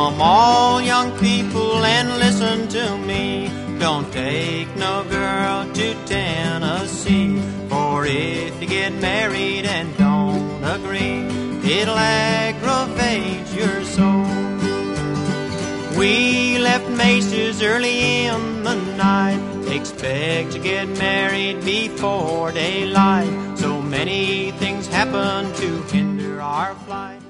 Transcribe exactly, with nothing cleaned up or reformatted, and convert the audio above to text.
Come all young people and listen to me. Don't take no girl to Tennessee, for if you get married and don't agree, it'll aggravate your soul. We left Macy's early in the night, expect to get married before daylight. So many things happen to hinder our flight.